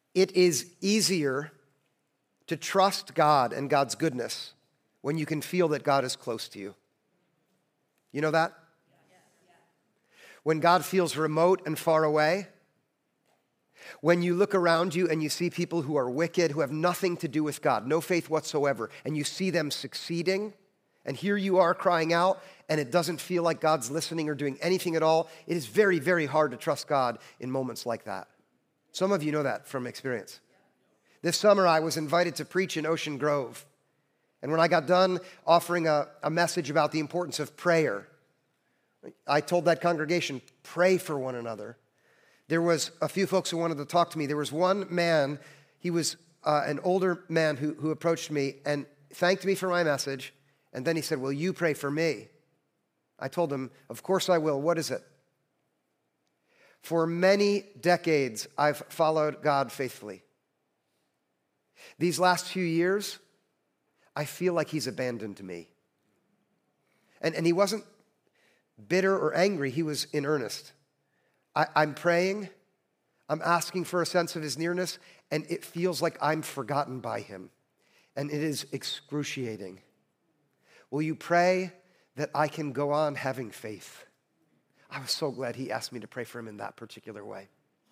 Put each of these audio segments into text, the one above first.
It is easier to trust God and God's goodness when you can feel that God is close to you. You know that? When God feels remote and far away, when you look around you and you see people who are wicked, who have nothing to do with God, no faith whatsoever, and you see them succeeding, and here you are crying out, and it doesn't feel like God's listening or doing anything at all, it is very, very hard to trust God in moments like that. Some of you know that from experience. This summer, I was invited to preach in Ocean Grove. And when I got done offering a message about the importance of prayer, I told that congregation, pray for one another. There was a few folks who wanted to talk to me. There was one man, he was an older man who approached me and thanked me for my message. And then he said, will you pray for me? I told him, of course I will. What is it? For many decades, I've followed God faithfully. These last few years, I feel like he's abandoned me. And he wasn't bitter or angry. He was in earnest. I'm praying. I'm asking for a sense of his nearness, and it feels like I'm forgotten by him. And it is excruciating. Will you pray that I can go on having faith? I was so glad he asked me to pray for him in that particular way.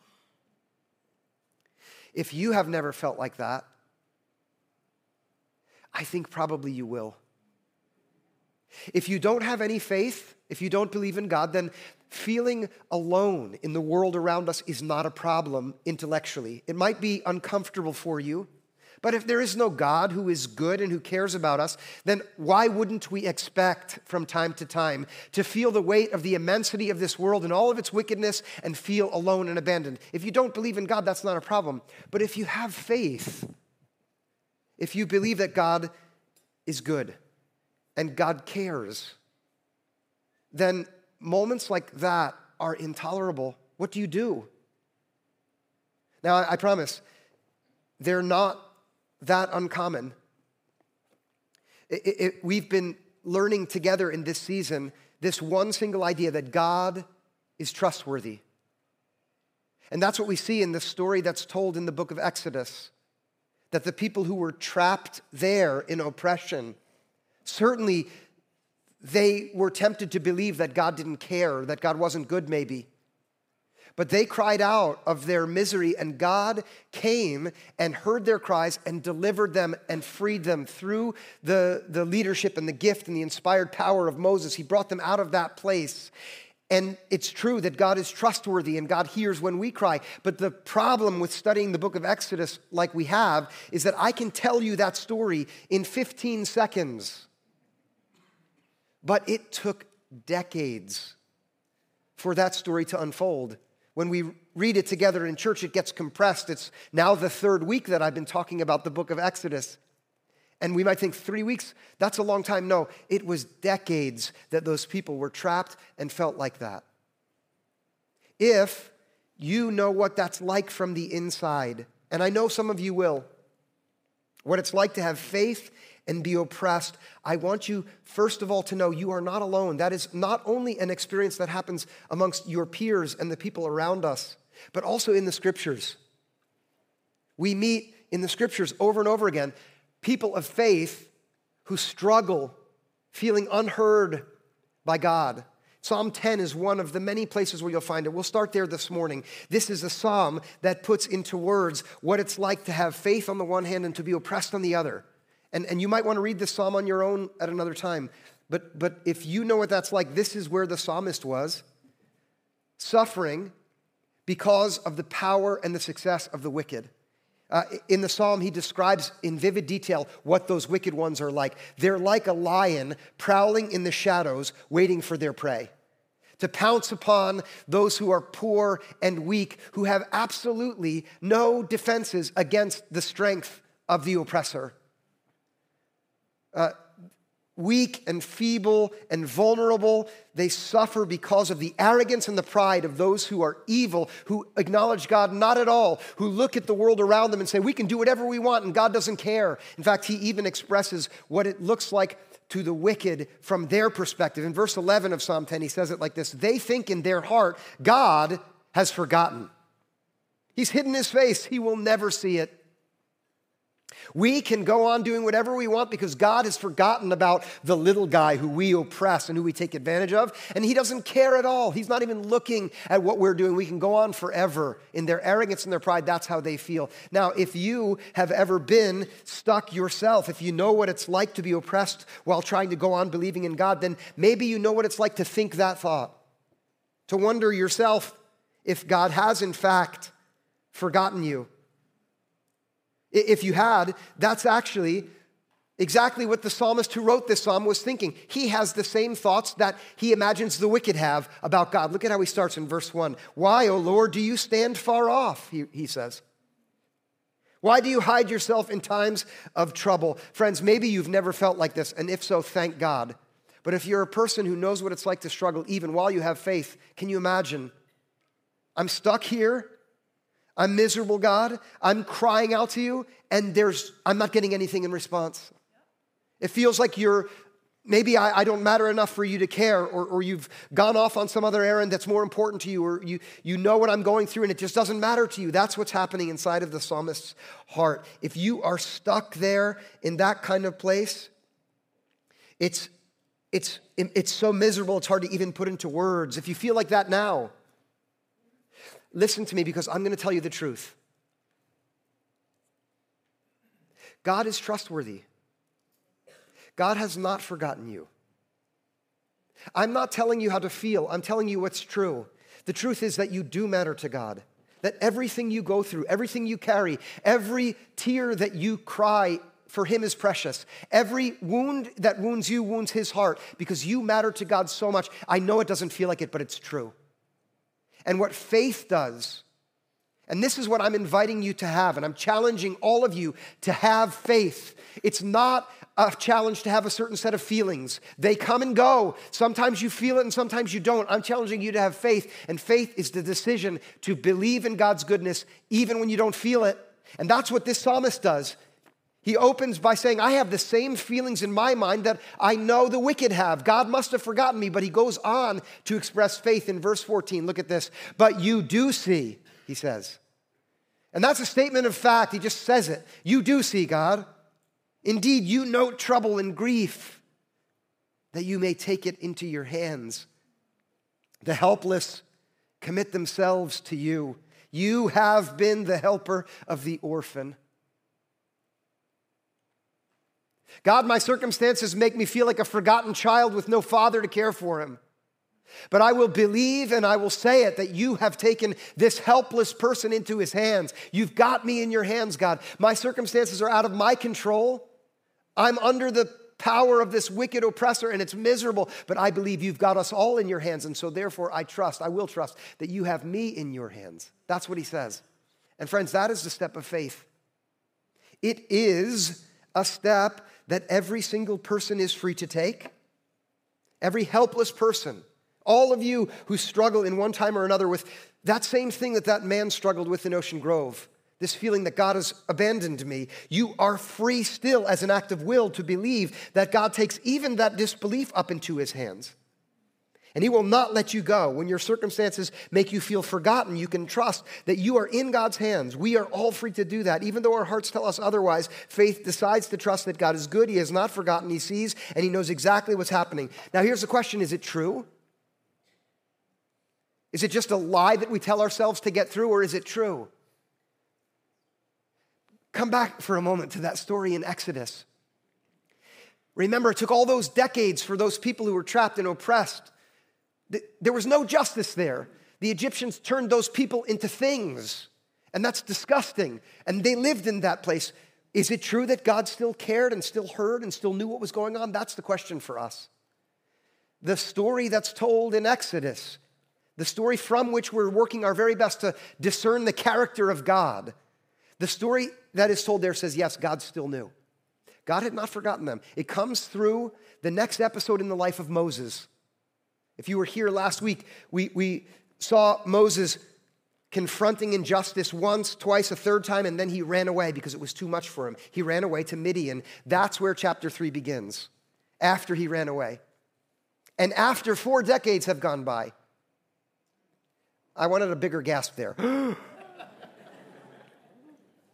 If you have never felt like that, I think probably you will. If you don't have any faith, if you don't believe in God, then feeling alone in the world around us is not a problem intellectually. It might be uncomfortable for you, but if there is no God who is good and who cares about us, then why wouldn't we expect from time to time to feel the weight of the immensity of this world and all of its wickedness and feel alone and abandoned? If you don't believe in God, that's not a problem. But if you have faith, if you believe that God is good and God cares, then moments like that are intolerable. What do you do? Now, I promise, they're not that uncommon. We've been learning together in this season this one single idea that God is trustworthy. And that's what we see in the story that's told in the book of Exodus, that the people who were trapped there in oppression, certainly they were tempted to believe that God didn't care, that God wasn't good maybe. But they cried out of their misery, and God came and heard their cries and delivered them and freed them through the leadership and the gift and the inspired power of Moses. He brought them out of that place. And it's true that God is trustworthy and God hears when we cry. But the problem with studying the book of Exodus like we have is that I can tell you that story in 15 seconds. But it took decades for that story to unfold. When we read it together in church, it gets compressed. It's now the third week that I've been talking about the book of Exodus. And we might think 3 weeks, that's a long time. No, it was decades that those people were trapped and felt like that. If you know what that's like from the inside, and I know some of you will, what it's like to have faith and be oppressed, I want you, first of all, to know you are not alone. That is not only an experience that happens amongst your peers and the people around us, but also in the Scriptures. We meet in the Scriptures over and over again people of faith who struggle, feeling unheard by God. Psalm 10 is one of the many places where you'll find it. We'll start there this morning. This is a psalm that puts into words what it's like to have faith on the one hand and to be oppressed on the other. And you might want to read this psalm on your own at another time. But if you know what that's like, this is where the psalmist was, suffering because of the power and the success of the wicked. In the psalm, he describes in vivid detail what those wicked ones are like. They're like a lion prowling in the shadows, waiting for their prey, to pounce upon those who are poor and weak, who have absolutely no defenses against the strength of the oppressor. Weak and feeble and vulnerable, they suffer because of the arrogance and the pride of those who are evil, who acknowledge God not at all, who look at the world around them and say, we can do whatever we want and God doesn't care. In fact, he even expresses what it looks like to the wicked from their perspective. In verse 11 of Psalm 10, he says it like this: they think in their heart, God has forgotten. He's hidden his face. He will never see it. We can go on doing whatever we want because God has forgotten about the little guy who we oppress and who we take advantage of, and he doesn't care at all. He's not even looking at what we're doing. We can go on forever. In their arrogance and their pride, that's how they feel. Now, if you have ever been stuck yourself, if you know what it's like to be oppressed while trying to go on believing in God, then maybe you know what it's like to think that thought, to wonder yourself if God has in fact forgotten you. If you had, that's actually exactly what the psalmist who wrote this psalm was thinking. He has the same thoughts that he imagines the wicked have about God. Look at how he starts in verse 1. Why, O Lord, do you stand far off, he says. Why do you hide yourself in times of trouble? Friends, maybe you've never felt like this, and if so, thank God. But if you're a person who knows what it's like to struggle even while you have faith, can you imagine? I'm stuck here. I'm miserable, God. I'm crying out to you, and I'm not getting anything in response. It feels like maybe I don't matter enough for you to care, or you've gone off on some other errand that's more important to you, or you know what I'm going through, and it just doesn't matter to you. That's what's happening inside of the psalmist's heart. If you are stuck there in that kind of place, it's so miserable, it's hard to even put into words. If you feel like that now, listen to me, because I'm going to tell you the truth. God is trustworthy. God has not forgotten you. I'm not telling you how to feel. I'm telling you what's true. The truth is that you do matter to God. That everything you go through, everything you carry, every tear that you cry for him is precious. Every wound that wounds you wounds his heart, because you matter to God so much. I know it doesn't feel like it, but it's true. And what faith does, and this is what I'm inviting you to have, and I'm challenging all of you to have faith. It's not a challenge to have a certain set of feelings. They come and go. Sometimes you feel it and sometimes you don't. I'm challenging you to have faith, and faith is the decision to believe in God's goodness even when you don't feel it. And that's what this psalmist does. He opens by saying, I have the same feelings in my mind that I know the wicked have. God must have forgotten me, but he goes on to express faith in verse 14. Look at this. But you do see, he says. And that's a statement of fact. He just says it. You do see, God. Indeed, you note trouble and grief, that you may take it into your hands. The helpless commit themselves to you. You have been the helper of the orphan. God, my circumstances make me feel like a forgotten child with no father to care for him. But I will believe and I will say it, that you have taken this helpless person into his hands. You've got me in your hands, God. My circumstances are out of my control. I'm under the power of this wicked oppressor, and it's miserable. But I believe you've got us all in your hands, and so therefore I will trust that you have me in your hands. That's what he says. And friends, that is the step of faith. It is a step that every single person is free to take. Every helpless person. All of you who struggle in one time or another with that same thing that man struggled with in Ocean Grove, this feeling that God has abandoned me, you are free still as an act of will to believe that God takes even that disbelief up into his hands. And he will not let you go. When your circumstances make you feel forgotten, you can trust that you are in God's hands. We are all free to do that. Even though our hearts tell us otherwise, faith decides to trust that God is good. He has not forgotten. He sees, and he knows exactly what's happening. Now here's the question. Is it true? Is it just a lie that we tell ourselves to get through, or is it true? Come back for a moment to that story in Exodus. Remember, it took all those decades for those people who were trapped and oppressed. There was no justice there. The Egyptians turned those people into things, and that's disgusting. And they lived in that place. Is it true that God still cared and still heard and still knew what was going on? That's the question for us. The story that's told in Exodus, the story from which we're working our very best to discern the character of God, the story that is told there says, yes, God still knew. God had not forgotten them. It comes through the next episode in the life of Moses. If you were here last week, we saw Moses confronting injustice once, twice, a third time, and then he ran away because it was too much for him. He ran away to Midian. That's where chapter 3 begins, after he ran away. And after 4 decades have gone by. I wanted a bigger gasp there.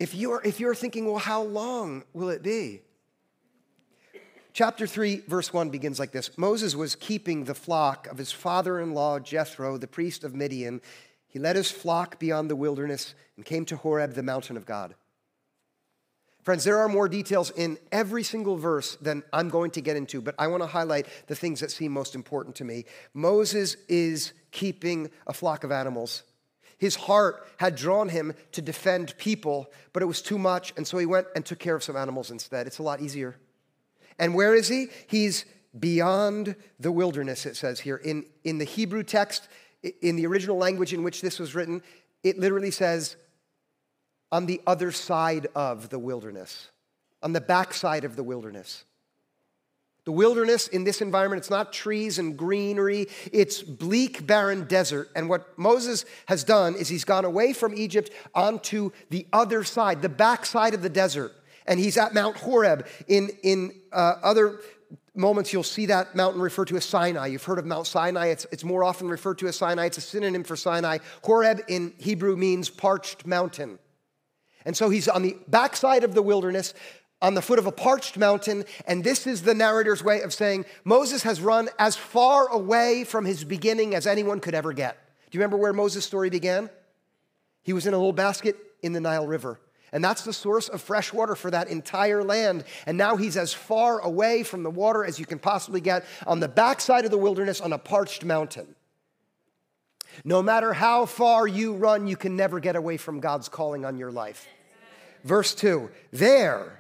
if you're thinking, well, how long will it be? Chapter 3, verse 1 begins like this. Moses was keeping the flock of his father-in-law, Jethro, the priest of Midian. He led his flock beyond the wilderness and came to Horeb, the mountain of God. Friends, there are more details in every single verse than I'm going to get into, but I want to highlight the things that seem most important to me. Moses is keeping a flock of animals. His heart had drawn him to defend people, but it was too much, and so he went and took care of some animals instead. It's a lot easier. And where is he? He's beyond the wilderness, it says here. In the Hebrew text, in the original language in which this was written, it literally says, on the other side of the wilderness, on the backside of the wilderness. The wilderness in this environment, it's not trees and greenery, it's bleak, barren desert. And what Moses has done is he's gone away from Egypt onto the other side, the backside of the desert. And he's at Mount Horeb. In other moments, you'll see that mountain referred to as Sinai. You've heard of Mount Sinai. It's more often referred to as Sinai. It's a synonym for Sinai. Horeb in Hebrew means parched mountain. And so he's on the backside of the wilderness, on the foot of a parched mountain, and this is the narrator's way of saying Moses has run as far away from his beginning as anyone could ever get. Do you remember where Moses' story began? He was in a little basket in the Nile River. And that's the source of fresh water for that entire land. And now he's as far away from the water as you can possibly get on the backside of the wilderness on a parched mountain. No matter how far you run, you can never get away from God's calling on your life. Verse 2, there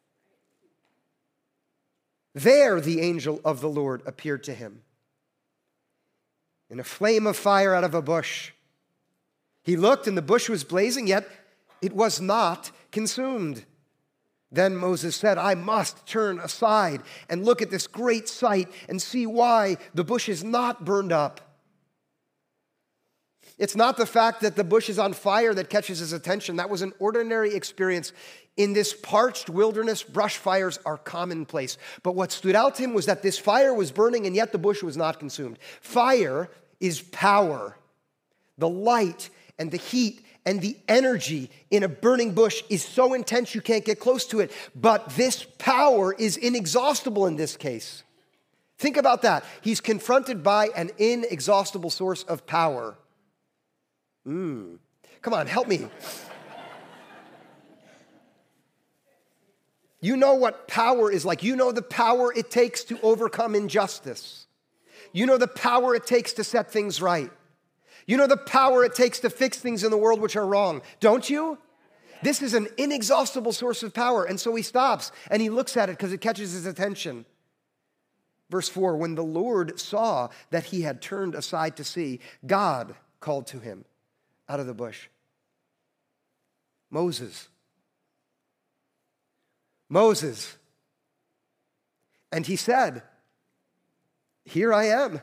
the angel of the Lord appeared to him in a flame of fire out of a bush. He looked and the bush was blazing, yet it was not consumed. Then Moses said, I must turn aside and look at this great sight and see why the bush is not burned up. It's not the fact that the bush is on fire that catches his attention. That was an ordinary experience. In this parched wilderness, brush fires are commonplace. But what stood out to him was that this fire was burning and yet the bush was not consumed. Fire is power. The light and the heat and the energy in a burning bush is so intense you can't get close to it. But this power is inexhaustible in this case. Think about that. He's confronted by an inexhaustible source of power. Come on, help me. You know what power is like. You know the power it takes to overcome injustice. You know the power it takes to set things right. You know the power it takes to fix things in the world which are wrong, don't you? This is an inexhaustible source of power. And so he stops and he looks at it because it catches his attention. Verse 4, when the Lord saw that he had turned aside to see, God called to him out of the bush, Moses. Moses. And he said, here I am.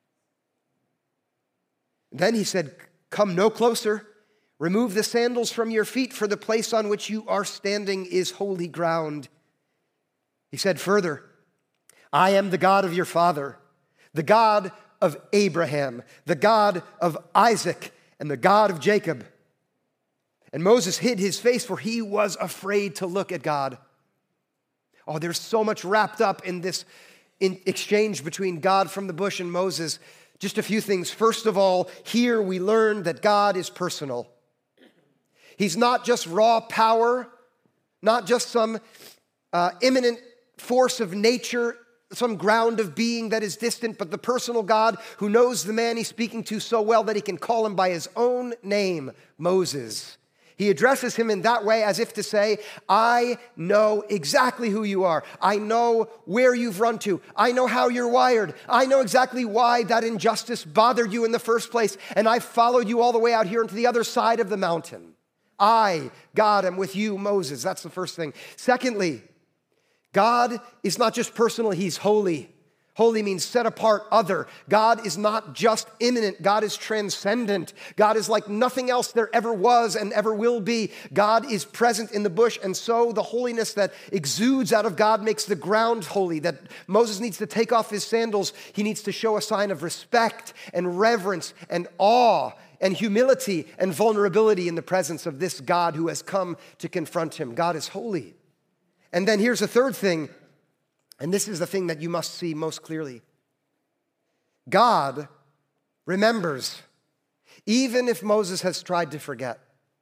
Then he said, come no closer. Remove the sandals from your feet, for the place on which you are standing is holy ground. He said further, I am the God of your father, the God of Abraham, the God of Isaac, and the God of Jacob. And Moses hid his face, for he was afraid to look at God. Oh, there's so much wrapped up in this exchange between God from the bush and Moses. Just a few things. First of all, here we learn that God is personal. He's not just raw power, not just some immanent force of nature, some ground of being that is distant, but the personal God who knows the man he's speaking to so well that he can call him by his own name, Moses. He addresses him in that way as if to say, I know exactly who you are. I know where you've run to. I know how you're wired. I know exactly why that injustice bothered you in the first place, and I followed you all the way out here into the other side of the mountain. I, God, am with you, Moses. That's the first thing. Secondly, God is not just personal, he's holy. Holy means set apart, other. God is not just immanent. God is transcendent. God is like nothing else there ever was and ever will be. God is present in the bush, and so the holiness that exudes out of God makes the ground holy, that Moses needs to take off his sandals. He needs to show a sign of respect and reverence and awe and humility and vulnerability in the presence of this God who has come to confront him. God is holy. And then here's a third thing, and this is the thing that you must see most clearly. God remembers, even if Moses has tried to forget.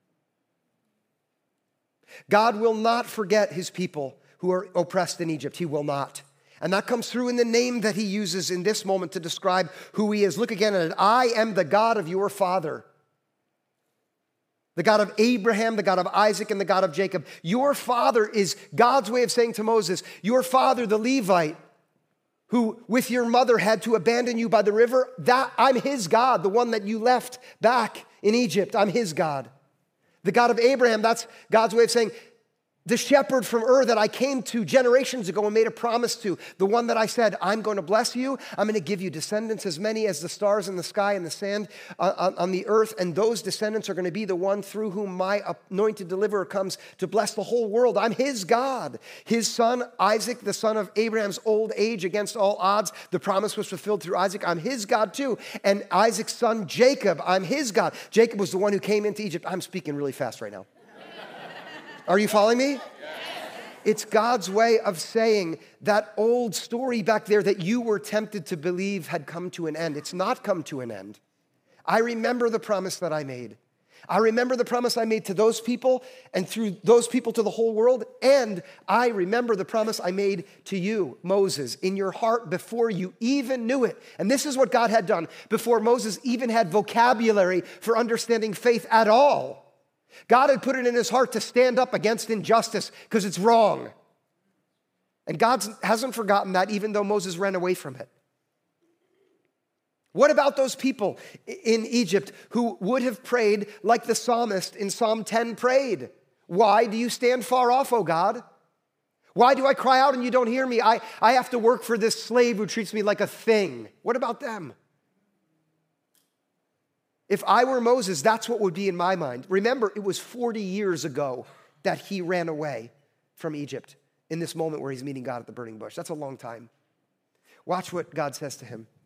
God will not forget his people who are oppressed in Egypt. He will not. And that comes through in the name that he uses in this moment to describe who he is. Look again at it. I am the God of your father. The God of Abraham, the God of Isaac, and the God of Jacob. Your father is God's way of saying to Moses, your father, the Levite, who with your mother had to abandon you by the river, that I'm his God, the one that you left back in Egypt. I'm his God. The God of Abraham, that's God's way of saying, the shepherd from Ur that I came to generations ago and made a promise to, the one that I said, I'm going to bless you, I'm going to give you descendants as many as the stars in the sky and the sand on the earth, and those descendants are going to be the one through whom my anointed deliverer comes to bless the whole world. I'm his God. His son, Isaac, the son of Abraham's old age against all odds, the promise was fulfilled through Isaac. I'm his God too. And Isaac's son, Jacob, I'm his God. Jacob was the one who came into Egypt. I'm speaking really fast right now. Are you following me? It's God's way of saying that old story back there that you were tempted to believe had come to an end. It's not come to an end. I remember the promise that I made. I remember the promise I made to those people and through those people to the whole world. And I remember the promise I made to you, Moses, in your heart before you even knew it. And this is what God had done before Moses even had vocabulary for understanding faith at all. God had put it in his heart to stand up against injustice because it's wrong. And God hasn't forgotten that even though Moses ran away from it. What about those people in Egypt who would have prayed like the psalmist in Psalm 10 prayed? Why do you stand far off, O God? Why do I cry out and you don't hear me? I have to work for this slave who treats me like a thing. What about them? If I were Moses, that's what would be in my mind. Remember, it was 40 years ago that he ran away from Egypt in this moment where he's meeting God at the burning bush. That's a long time. Watch what God says to him.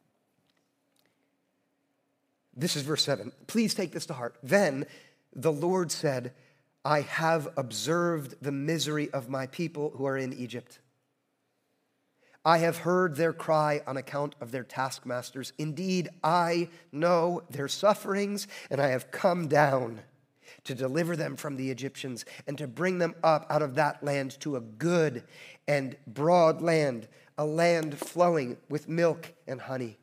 This is verse 7. Please take this to heart. Then the Lord said, I have observed the misery of my people who are in Egypt. I have heard their cry on account of their taskmasters. Indeed, I know their sufferings, and I have come down to deliver them from the Egyptians and to bring them up out of that land to a good and broad land, a land flowing with milk and honey.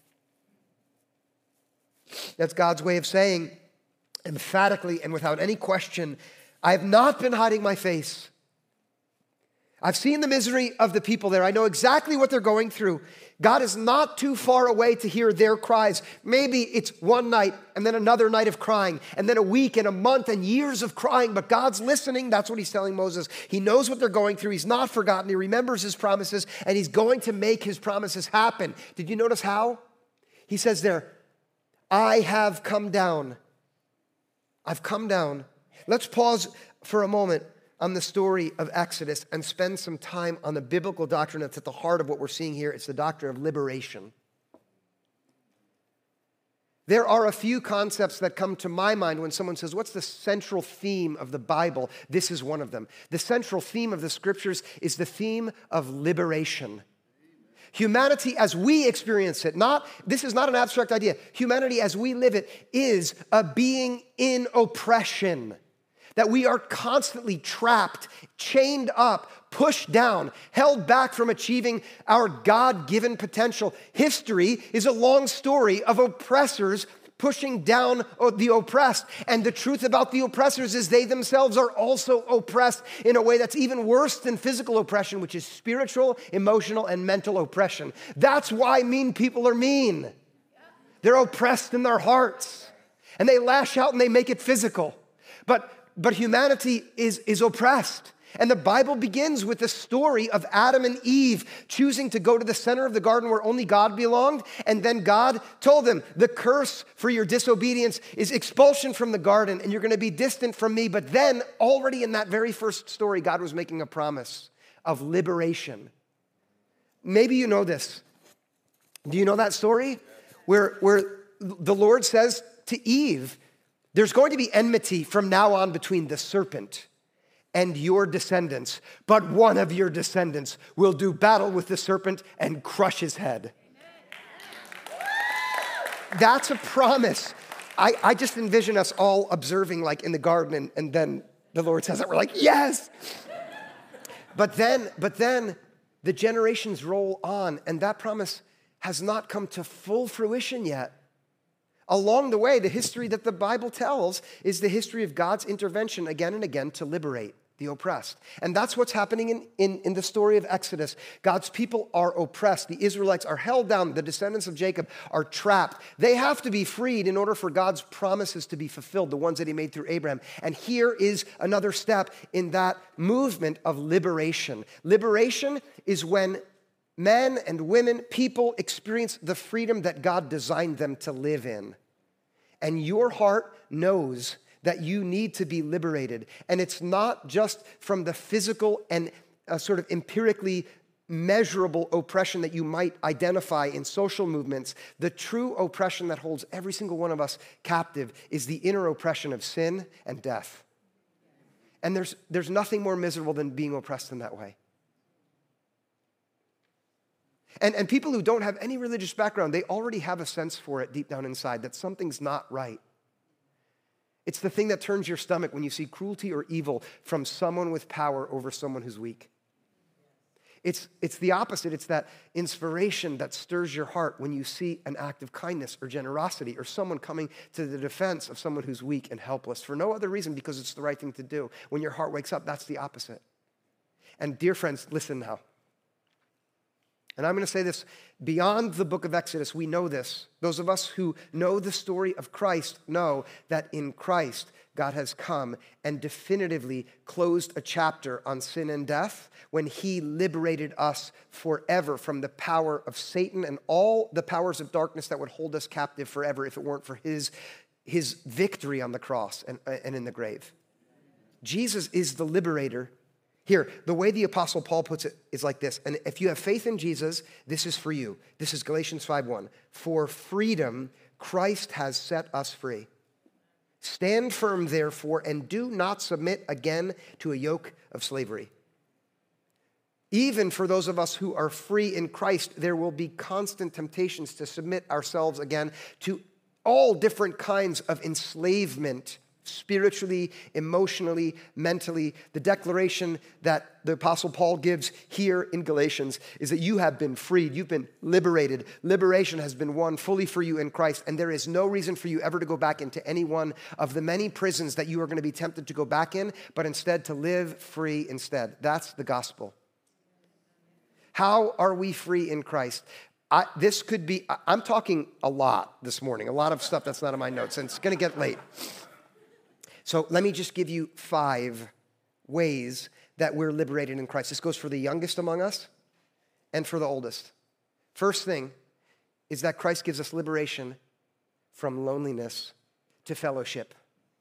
That's God's way of saying, emphatically and without any question, I have not been hiding my face. I've seen the misery of the people there. I know exactly what they're going through. God is not too far away to hear their cries. Maybe it's one night and then another night of crying and then a week and a month and years of crying, but God's listening. That's what he's telling Moses. He knows what they're going through. He's not forgotten. He remembers his promises and he's going to make his promises happen. Did you notice how? He says there, I have come down. I've come down. Let's pause for a moment on the story of Exodus and spend some time on the biblical doctrine that's at the heart of what we're seeing here. It's the doctrine of liberation. There are a few concepts that come to my mind when someone says, what's the central theme of the Bible? This is one of them. The central theme of the scriptures is the theme of liberation. Humanity as we experience it, this is not an abstract idea. Humanity as we live it is a being in oppression. That we are constantly trapped, chained up, pushed down, held back from achieving our God-given potential. History is a long story of oppressors pushing down the oppressed. And the truth about the oppressors is they themselves are also oppressed in a way that's even worse than physical oppression, which is spiritual, emotional, and mental oppression. That's why mean people are mean. They're oppressed in their hearts. And they lash out and they make it physical. But humanity is oppressed. And the Bible begins with the story of Adam and Eve choosing to go to the center of the garden where only God belonged. And then God told them, the curse for your disobedience is expulsion from the garden, and you're going to be distant from me. But then, already in that very first story, God was making a promise of liberation. Maybe you know this. Do you know that story? Where the Lord says to Eve, there's going to be enmity from now on between the serpent and your descendants, but one of your descendants will do battle with the serpent and crush his head. That's a promise. I just envision us all observing like in the garden, and then the Lord says it, we're like, yes! But then the generations roll on, and that promise has not come to full fruition yet. Along the way, the history that the Bible tells is the history of God's intervention again and again to liberate the oppressed. And that's what's happening in the story of Exodus. God's people are oppressed. The Israelites are held down. The descendants of Jacob are trapped. They have to be freed in order for God's promises to be fulfilled, the ones that he made through Abraham. And here is another step in that movement of liberation. Liberation is when men and women, people experience the freedom that God designed them to live in. And your heart knows that you need to be liberated. And it's not just from the physical and sort of empirically measurable oppression that you might identify in social movements. The true oppression that holds every single one of us captive is the inner oppression of sin and death. And there's nothing more miserable than being oppressed in that way. And people who don't have any religious background, they already have a sense for it deep down inside that something's not right. It's the thing that turns your stomach when you see cruelty or evil from someone with power over someone who's weak. It's the opposite. It's that inspiration that stirs your heart when you see an act of kindness or generosity or someone coming to the defense of someone who's weak and helpless for no other reason because it's the right thing to do. When your heart wakes up, that's the opposite. And dear friends, listen now. And I'm going to say this, beyond the book of Exodus, we know this. Those of us who know the story of Christ know that in Christ, God has come and definitively closed a chapter on sin and death when he liberated us forever from the power of Satan and all the powers of darkness that would hold us captive forever if it weren't for his victory on the cross and in the grave. Jesus is the liberator. Here, the way the Apostle Paul puts it is like this. And if you have faith in Jesus, this is for you. This is Galatians 5:1. For freedom, Christ has set us free. Stand firm, therefore, and do not submit again to a yoke of slavery. Even for those of us who are free in Christ, there will be constant temptations to submit ourselves again to all different kinds of enslavement, spiritually, emotionally, mentally. The declaration that the Apostle Paul gives here in Galatians is that you have been freed, you've been liberated. Liberation has been won fully for you in Christ, and there is no reason for you ever to go back into any one of the many prisons that you are going to be tempted to go back in, but instead to live free instead. That's the gospel. How are we free in Christ? I'm talking a lot this morning, a lot of stuff that's not in my notes, and it's going to get late. So let me just give you 5 ways that we're liberated in Christ. This goes for the youngest among us and for the oldest. First thing is that Christ gives us liberation from loneliness to fellowship.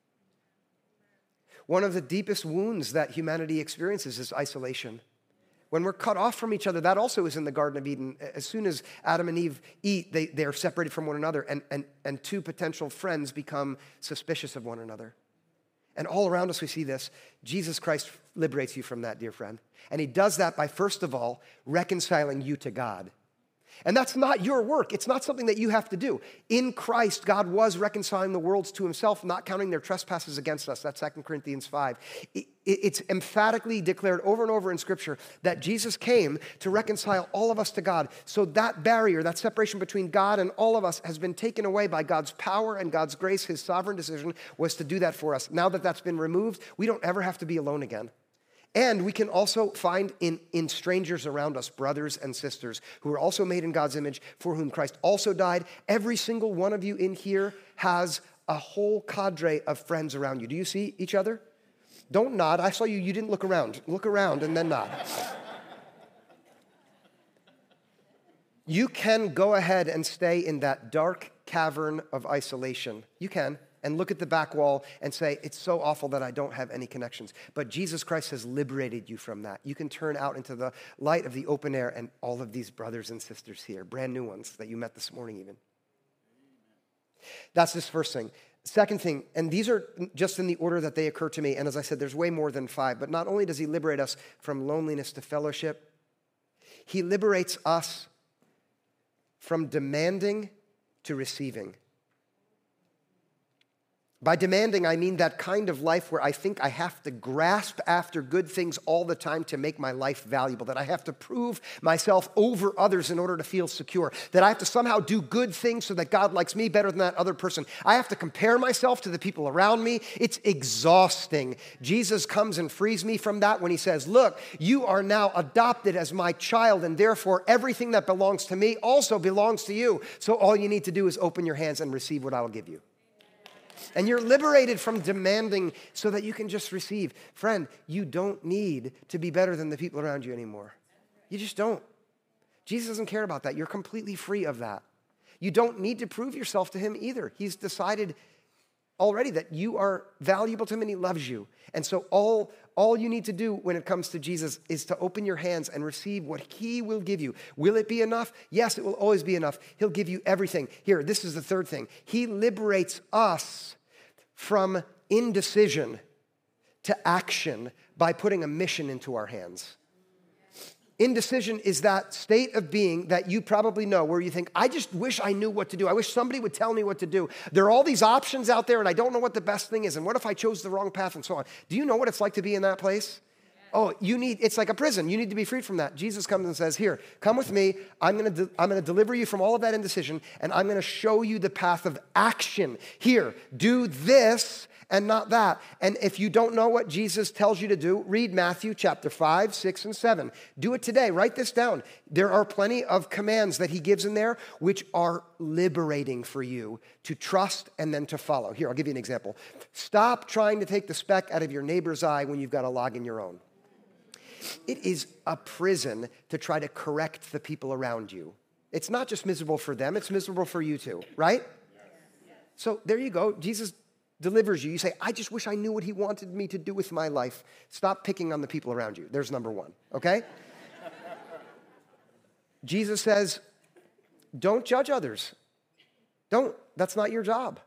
One of the deepest wounds that humanity experiences is isolation. When we're cut off from each other, that also is in the Garden of Eden. As soon as Adam and Eve eat, they are separated from one another, and 2 potential friends become suspicious of one another. And all around us we see this. Jesus Christ liberates you from that, dear friend. And he does that by, first of all, reconciling you to God. And that's not your work. It's not something that you have to do. In Christ, God was reconciling the worlds to himself, not counting their trespasses against us. That's 2 Corinthians 5. It's emphatically declared over and over in Scripture that Jesus came to reconcile all of us to God. So that barrier, that separation between God and all of us has been taken away by God's power and God's grace. His sovereign decision was to do that for us. Now that that's been removed, we don't ever have to be alone again. And we can also find in strangers around us, brothers and sisters, who are also made in God's image, for whom Christ also died. Every single one of you in here has a whole cadre of friends around you. Do you see each other? Don't nod. I saw you. You didn't look around. Look around and then nod. You can go ahead and stay in that dark cavern of isolation. You can. And look at the back wall and say, it's so awful that I don't have any connections. But Jesus Christ has liberated you from that. You can turn out into the light of the open air and all of these brothers and sisters here, brand new ones that you met this morning even. That's this first thing. Second thing, and these are just in the order that they occur to me, and as I said, there's way more than 5, but not only does he liberate us from loneliness to fellowship, he liberates us from demanding to receiving. By demanding, I mean that kind of life where I think I have to grasp after good things all the time to make my life valuable, that I have to prove myself over others in order to feel secure, that I have to somehow do good things so that God likes me better than that other person. I have to compare myself to the people around me. It's exhausting. Jesus comes and frees me from that when he says, look, you are now adopted as my child, and therefore everything that belongs to me also belongs to you. So all you need to do is open your hands and receive what I will give you. And you're liberated from demanding so that you can just receive. Friend, you don't need to be better than the people around you anymore. You just don't. Jesus doesn't care about that. You're completely free of that. You don't need to prove yourself to him either. He's decided already that you are valuable to him and he loves you. And so all you need to do when it comes to Jesus is to open your hands and receive what he will give you. Will it be enough? Yes, it will always be enough. He'll give you everything. Here, this is the third thing. He liberates us from indecision to action by putting a mission into our hands. Indecision is that state of being that you probably know where you think, I just wish I knew what to do. I wish somebody would tell me what to do. There are all these options out there and I don't know what the best thing is. And what if I chose the wrong path and so on? Do you know what it's like to be in that place? Oh, it's like a prison. You need to be freed from that. Jesus comes and says, here, come with me. I'm going to deliver you from all of that indecision and I'm going to show you the path of action. Here, do this and not that. And if you don't know what Jesus tells you to do, read Matthew chapter 5, 6, and 7. Do it today. Write this down. There are plenty of commands that he gives in there which are liberating for you to trust and then to follow. Here, I'll give you an example. Stop trying to take the speck out of your neighbor's eye when you've got a log in your own. It is a prison to try to correct the people around you. It's not just miserable for them, it's miserable for you too, right? So there you go. Jesus delivers you. You say, I just wish I knew what he wanted me to do with my life. Stop picking on the people around you. There's number one, okay? Jesus says, don't judge others. Don't. That's not your job.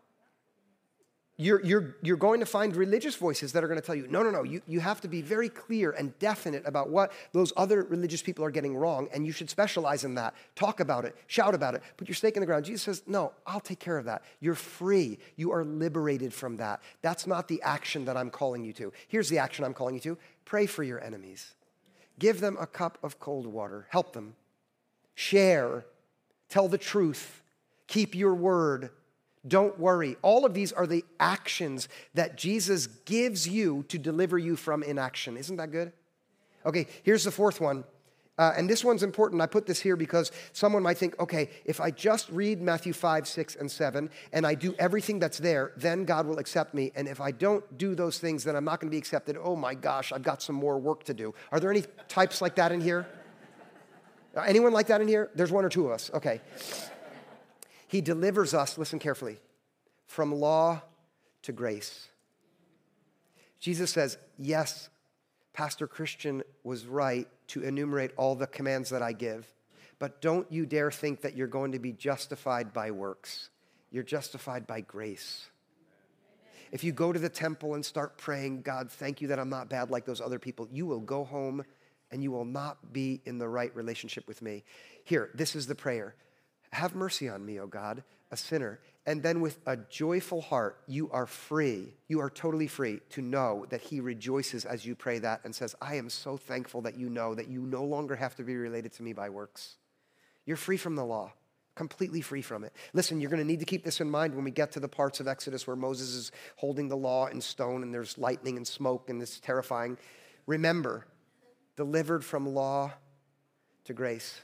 You're going to find religious voices that are going to tell you, no, you have to be very clear and definite about what those other religious people are getting wrong, and you should specialize in that. Talk about it, shout about it, put your stake in the ground. Jesus says, no, I'll take care of that. You're free. You are liberated from that. That's not the action that I'm calling you to. Here's the action I'm calling you to. Pray for your enemies. Give them a cup of cold water. Help them. Share. Tell the truth. Keep your word. Don't worry. All of these are the actions that Jesus gives you to deliver you from inaction. Isn't that good? Okay, here's the fourth one. And this one's important. I put this here because someone might think, okay, if I just read Matthew 5, 6, and 7, and I do everything that's there, then God will accept me. And if I don't do those things, then I'm not going to be accepted. Oh my gosh, I've got some more work to do. Are there any types like that in here? Anyone like that in here? There's one or two of us. Okay. He delivers us, listen carefully, from law to grace. Jesus says, yes, Pastor Christian was right to enumerate all the commands that I give, but don't you dare think that you're going to be justified by works. You're justified by grace. If you go to the temple and start praying, God, thank you that I'm not bad like those other people, you will go home and you will not be in the right relationship with me. Here, this is the prayer. Have mercy on me, O God, a sinner. And then with a joyful heart, you are free. You are totally free to know that he rejoices as you pray that and says, I am so thankful that you know that you no longer have to be related to me by works. You're free from the law, completely free from it. Listen, you're going to need to keep this in mind when we get to the parts of Exodus where Moses is holding the law in stone and there's lightning and smoke and it's terrifying. Remember, delivered from law to grace.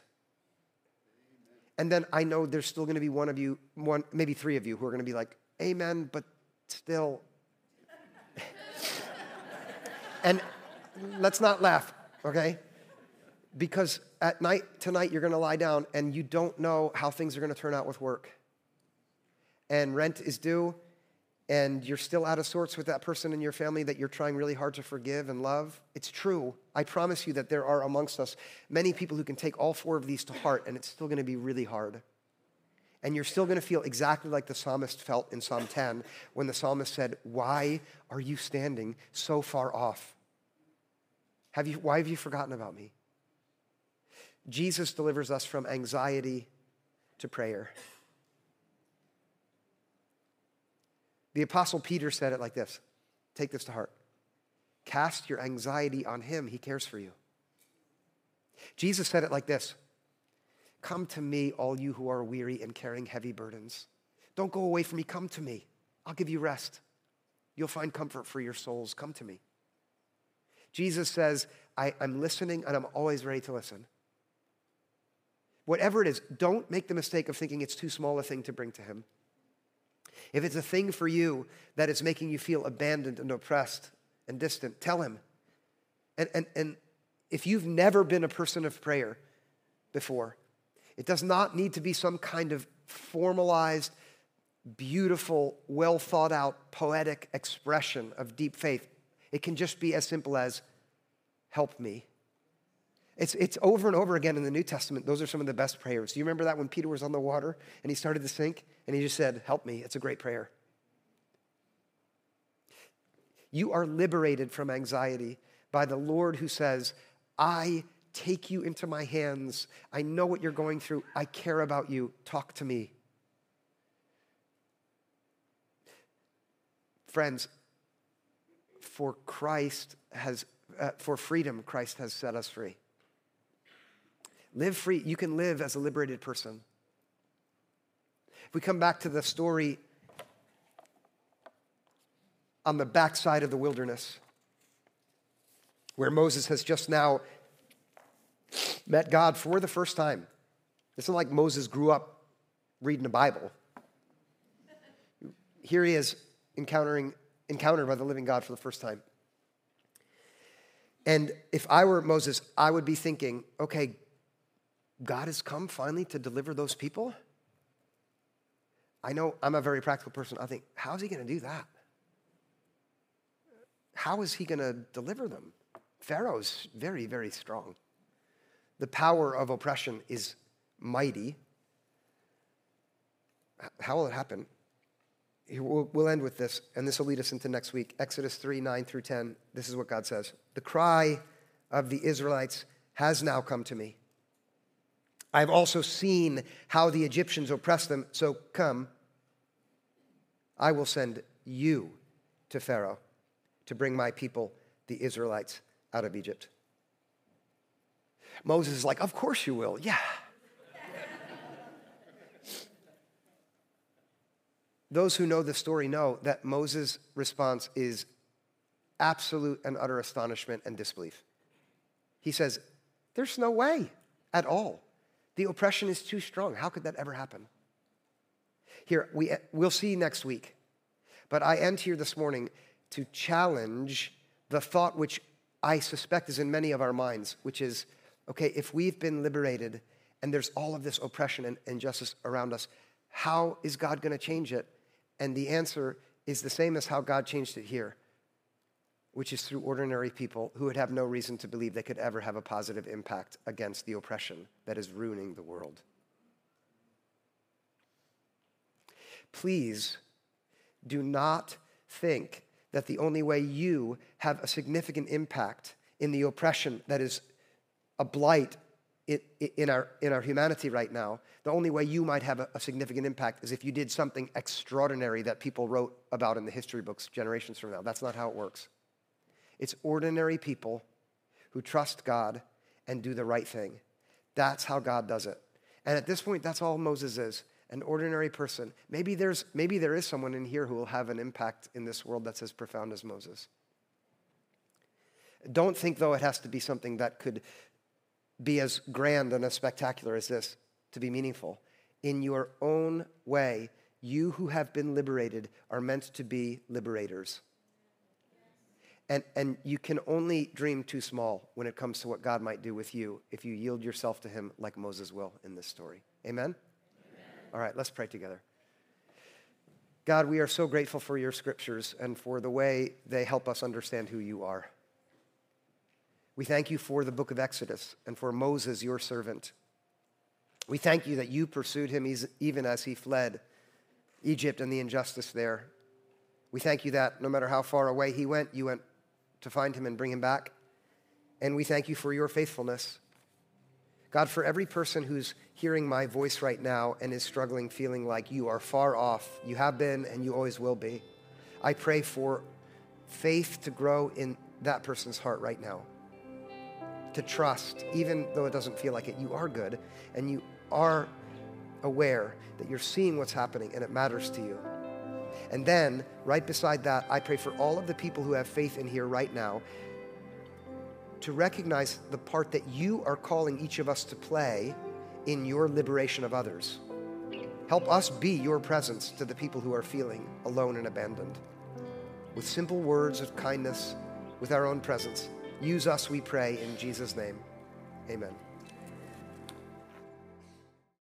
And then I know there's still going to be one of you, maybe three of you who are going to be like, amen, but still. And let's not laugh, okay? Because tonight you're going to lie down and you don't know how things are going to turn out with work. And rent is due and you're still out of sorts with that person in your family that you're trying really hard to forgive and love. It's true. I promise you that there are amongst us many people who can take all four of these to heart and it's still going to be really hard. And you're still going to feel exactly like the psalmist felt in Psalm 10 when the psalmist said, why are you standing so far off? Why have you forgotten about me? Jesus delivers us from anxiety to prayer. The Apostle Peter said it like this. Take this to heart. Cast your anxiety on him. He cares for you. Jesus said it like this. Come to me, all you who are weary and carrying heavy burdens. Don't go away from me. Come to me. I'll give you rest. You'll find comfort for your souls. Come to me. Jesus says, I'm listening and I'm always ready to listen. Whatever it is, don't make the mistake of thinking it's too small a thing to bring to him. If it's a thing for you that is making you feel abandoned and oppressed and distant, tell him. And if you've never been a person of prayer before, it does not need to be some kind of formalized, beautiful, well thought out, poetic expression of deep faith. It can just be as simple as, help me. It's over and over again in the New Testament. Those are some of the best prayers. Do you remember that when Peter was on the water and he started to sink and he just said, help me? It's a great prayer. You are liberated from anxiety by the Lord who says, I take you into my hands. I know what you're going through. I care about you. Talk to me. Friends, for freedom, Christ has set us free. Live free. You can live as a liberated person. If we come back to the story on the backside of the wilderness, where Moses has just now met God for the first time. It's not like Moses grew up reading the Bible. Here he is encountered by the living God for the first time. And if I were Moses, I would be thinking, okay, God has come finally to deliver those people? I know I'm a very practical person. I think, how is he going to do that? How is he going to deliver them? Pharaoh's very, very strong. The power of oppression is mighty. How will it happen? We'll end with this, and this will lead us into next week. Exodus 3, 9 through 10. This is what God says. The cry of the Israelites has now come to me. I have also seen how the Egyptians oppress them, so come, I will send you to Pharaoh to bring my people, the Israelites, out of Egypt. Moses is like, of course you will. Yeah. Those who know the story know that Moses' response is absolute and utter astonishment and disbelief. He says, there's no way at all. The oppression is too strong. How could that ever happen? Here, we'll see next week. But I end here this morning to challenge the thought which I suspect is in many of our minds, which is, okay, if we've been liberated and there's all of this oppression and injustice around us, how is God going to change it? And the answer is the same as how God changed it here, which is through ordinary people who would have no reason to believe they could ever have a positive impact against the oppression that is ruining the world. Please do not think that the only way you have a significant impact in the oppression that is a blight in our humanity right now, the only way you might have a significant impact is if you did something extraordinary that people wrote about in the history books generations from now. That's not how it works. It's ordinary people who trust God and do the right thing. That's how God does it. And at this point, that's all Moses is, an ordinary person. Maybe there is someone in here who will have an impact in this world that's as profound as Moses. Don't think, though, it has to be something that could be as grand and as spectacular as this to be meaningful. In your own way, you who have been liberated are meant to be liberators. And you can only dream too small when it comes to what God might do with you if you yield yourself to him like Moses will in this story. Amen? Amen. All right, let's pray together. God, we are so grateful for your scriptures and for the way they help us understand who you are. We thank you for the book of Exodus and for Moses, your servant. We thank you that you pursued him even as he fled Egypt and the injustice there. We thank you that no matter how far away he went, you went to find him and bring him back. And we thank you for your faithfulness. God, for every person who's hearing my voice right now and is struggling, feeling like you are far off, you have been and you always will be, I pray for faith to grow in that person's heart right now. To trust, even though it doesn't feel like it, you are good and you are aware that you're seeing what's happening and it matters to you. And then, right beside that, I pray for all of the people who have faith in here right now to recognize the part that you are calling each of us to play in your liberation of others. Help us be your presence to the people who are feeling alone and abandoned. With simple words of kindness, with our own presence. Use us, we pray, in Jesus' name. Amen.